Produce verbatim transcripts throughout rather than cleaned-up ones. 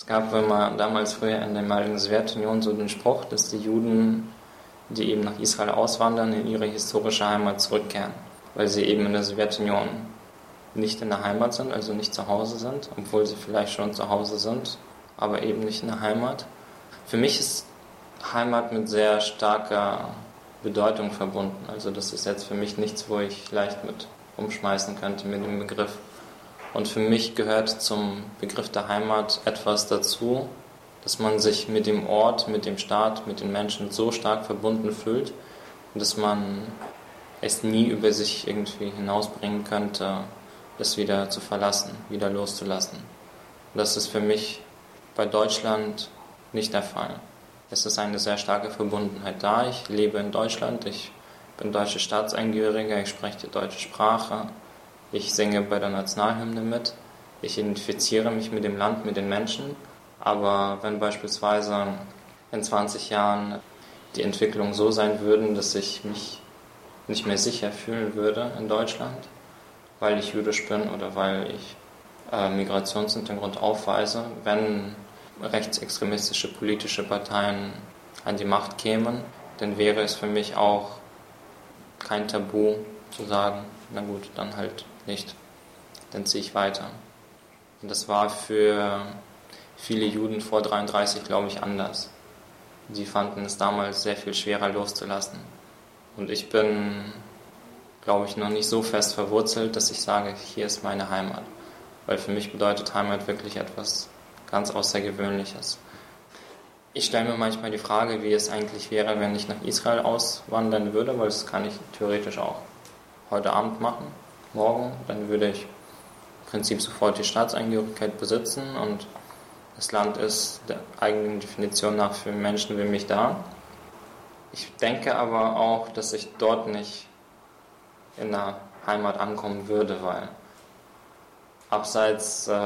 Es gab immer damals früher in der ehemaligen Sowjetunion so den Spruch, dass die Juden, die eben nach Israel auswandern, in ihre historische Heimat zurückkehren, weil sie eben in der Sowjetunion nicht in der Heimat sind, also nicht zu Hause sind, obwohl sie vielleicht schon zu Hause sind, aber eben nicht in der Heimat. Für mich ist Heimat mit sehr starker Bedeutung verbunden. Also das ist jetzt für mich nichts, wo ich leicht mit umschmeißen könnte mit dem Begriff. Und für mich gehört zum Begriff der Heimat etwas dazu, dass man sich mit dem Ort, mit dem Staat, mit den Menschen so stark verbunden fühlt, dass man es nie über sich irgendwie hinausbringen könnte, das wieder zu verlassen, wieder loszulassen. Und das ist für mich bei Deutschland nicht der Fall. Es ist eine sehr starke Verbundenheit da. Ich lebe in Deutschland, ich bin deutscher Staatsangehöriger, ich spreche die deutsche Sprache, ich singe bei der Nationalhymne mit, ich identifiziere mich mit dem Land, mit den Menschen. Aber wenn beispielsweise in zwanzig Jahren die Entwicklungen so sein würden, dass ich mich nicht mehr sicher fühlen würde in Deutschland, weil ich jüdisch bin oder weil ich äh, Migrationshintergrund aufweise, wenn rechtsextremistische politische Parteien an die Macht kämen, dann wäre es für mich auch kein Tabu zu sagen, na gut, dann halt nicht, dann ziehe ich weiter. Und das war für viele Juden vor dreiunddreißig, glaube ich, anders. Sie fanden es damals sehr viel schwerer loszulassen. Und ich bin, glaube ich, noch nicht so fest verwurzelt, dass ich sage, hier ist meine Heimat. Weil für mich bedeutet Heimat wirklich etwas ganz Außergewöhnliches. Ich stelle mir manchmal die Frage, wie es eigentlich wäre, wenn ich nach Israel auswandern würde, weil das kann ich theoretisch auch heute Abend machen, morgen. Dann würde ich im Prinzip sofort die Staatsangehörigkeit besitzen und das Land ist der eigenen Definition nach für Menschen wie mich da. Ich denke aber auch, dass ich dort nicht in der Heimat ankommen würde, weil abseits äh,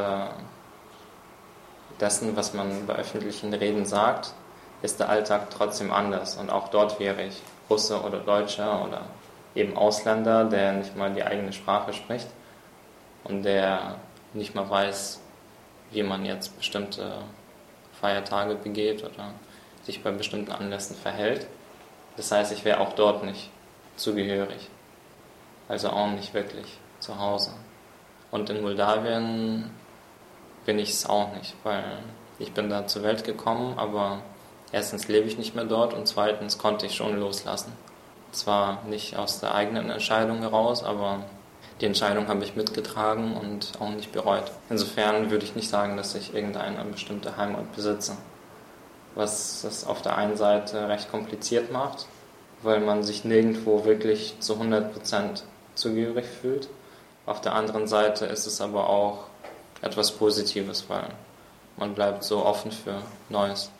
dessen, was man bei öffentlichen Reden sagt, ist der Alltag trotzdem anders. Und auch dort wäre ich Russe oder Deutscher oder eben Ausländer, der nicht mal die eigene Sprache spricht und der nicht mal weiß, wie man jetzt bestimmte Feiertage begeht oder sich bei bestimmten Anlässen verhält. Das heißt, ich wäre auch dort nicht zugehörig, also auch nicht wirklich zu Hause. Und in Moldawien bin ich es auch nicht, weil ich bin da zur Welt gekommen, aber erstens lebe ich nicht mehr dort und zweitens konnte ich schon loslassen. Zwar nicht aus der eigenen Entscheidung heraus, aber die Entscheidung habe ich mitgetragen und auch nicht bereut. Insofern würde ich nicht sagen, dass ich irgendeine bestimmte Heimat besitze. Was es auf der einen Seite recht kompliziert macht, weil man sich nirgendwo wirklich zu hundert Prozent zugehörig fühlt. Auf der anderen Seite ist es aber auch etwas Positives, weil man bleibt so offen für Neues.